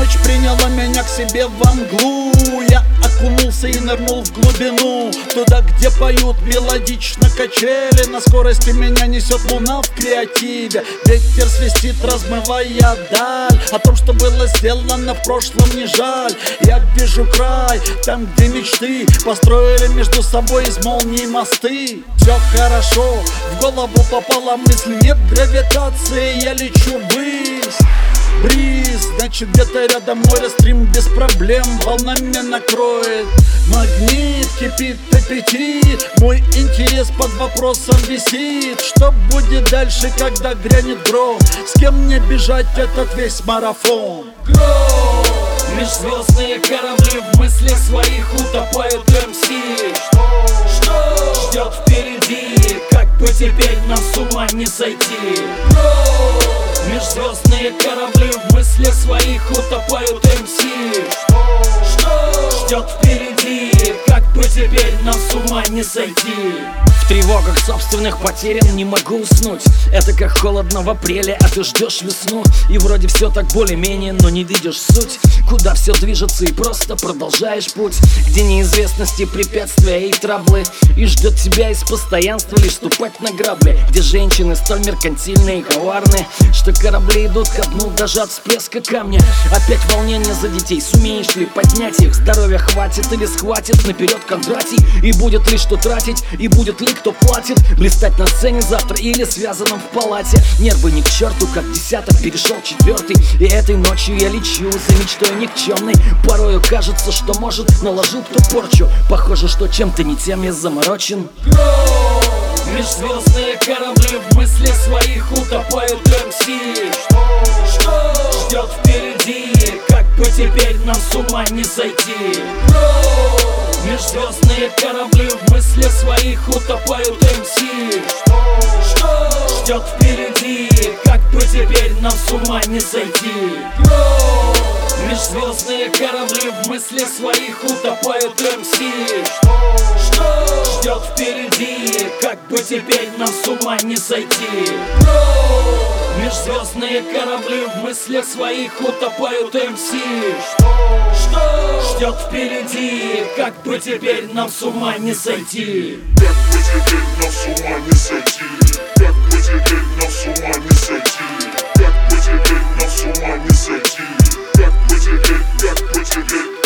ночь приняла меня к себе во мглу. Я окунулся и нырнул в глубину, туда, где поют мелодично качели. На скорости меня несет луна в креативе. Ветер свистит, размывая даль. О том, что было сделано в прошлом, не жаль. Я вижу край, там, где мечты построили между собой из молний мосты. Все хорошо, в голову попала мысль, нет гравитации, я лечу ввысь. Бриз, значит где-то рядом море, стрим без проблем волнами накроет. Магнит, кипит аппетит, мой интерес под вопросом висит. Что будет дальше, когда грянет гром? С кем мне бежать этот весь марафон? Гром! Межзвездные корабли в мыслях своих утопают МС. Что ждет впереди? Как бы теперь нам с ума не сойти? Гром! Межзвездные корабли в мыслях своих утопают МС. Что ждет впереди? Как бы теперь нам с ума не сойти? В тревогах собственных потерян не могу уснуть. Это как холодно в апреле, а ты ждешь весну. И вроде все так более-менее, но не видишь суть. Куда все движется и просто продолжаешь путь, где неизвестности, препятствия и траблы. И ждет тебя из постоянства лишь ступать на грабли. Где женщины столь меркантильные и коварны, что корабли идут ко дну даже от всплеска камня. Опять волнение за детей, сумеешь ли поднять их? Здоровья хватит или схватит наперед Кондратий? И будет ли что тратить, и будет ли кто платит? Блистать на сцене завтра или связанном в палате? Нервы ни к черту, как десяток перешел четвертый. И этой ночью я лечу за мечтой никчемной. Порою кажется, что может наложил кто порчу. Похоже, что чем-то не тем я заморочен. Межзвездные корабли в мыслях своих утопают МС. Что ждет впереди? Как бы теперь нам с ума не сойти? Межзвездные корабли в мыслях своих утопают МС. Что ждет впереди? Как бы теперь нам с ума не сойти? Межзвездные корабли в мыслях своих утопают МС. Что ждет впереди? Как бы теперь нам с ума не сойти? Межзвездные корабли в мыслях своих утопают МС. Что ждет впереди? Как бы теперь нам с ума не сойти? Как бы теперь нам с ума не сойти? Как бы теперь нам с ума не сойти? Как бы теперь нам с ума не сойти? Как бы теперь